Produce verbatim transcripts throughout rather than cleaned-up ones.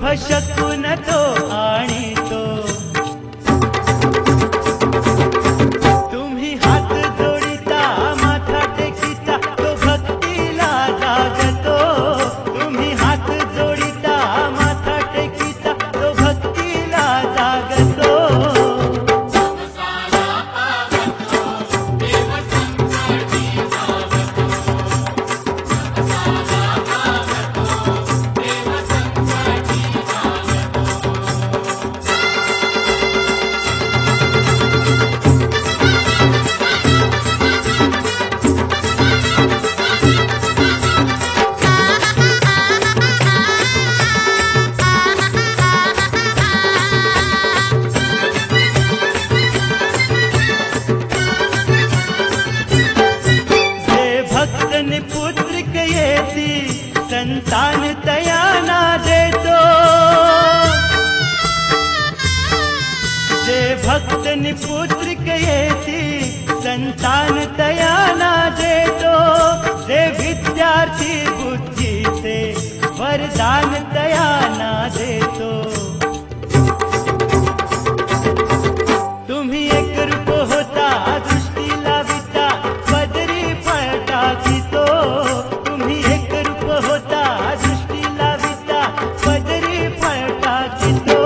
शुभ शकून तो आणितो। तुम्ही हात जोडिता माथा टेकिता तो भक्तीला जागतो। तुम्ही हात जोडिता माथा टेकिता तो भक्तीला जागतो। पुत्रिक येती संतान तयाना देतो। जे भक्त पुत्रिक येती संतान तयाना देतो। जे विद्यार्थी बुद्धीचे वरदान तयाना देतो। तुम्ही एक रूप होता दृष्टी लाविता पदरी फळ टाकितो। तुम्ही एक रूप होता दृष्टी लाविता पदरी फळ टाकितो।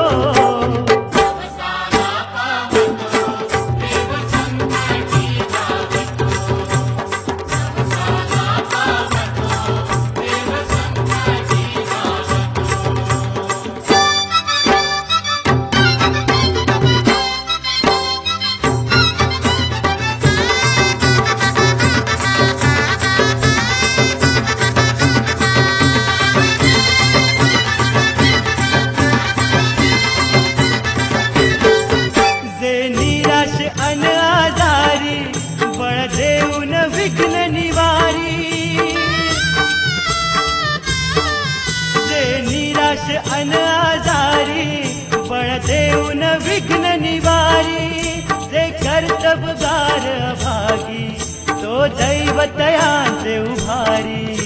अन आजारी बळ देऊन विघ्न निवारी। जे निराश अन आजारी बळ देऊन विघ्न निवारी। जे कर्तबगार भागी तो दैवतयांचे उभारी।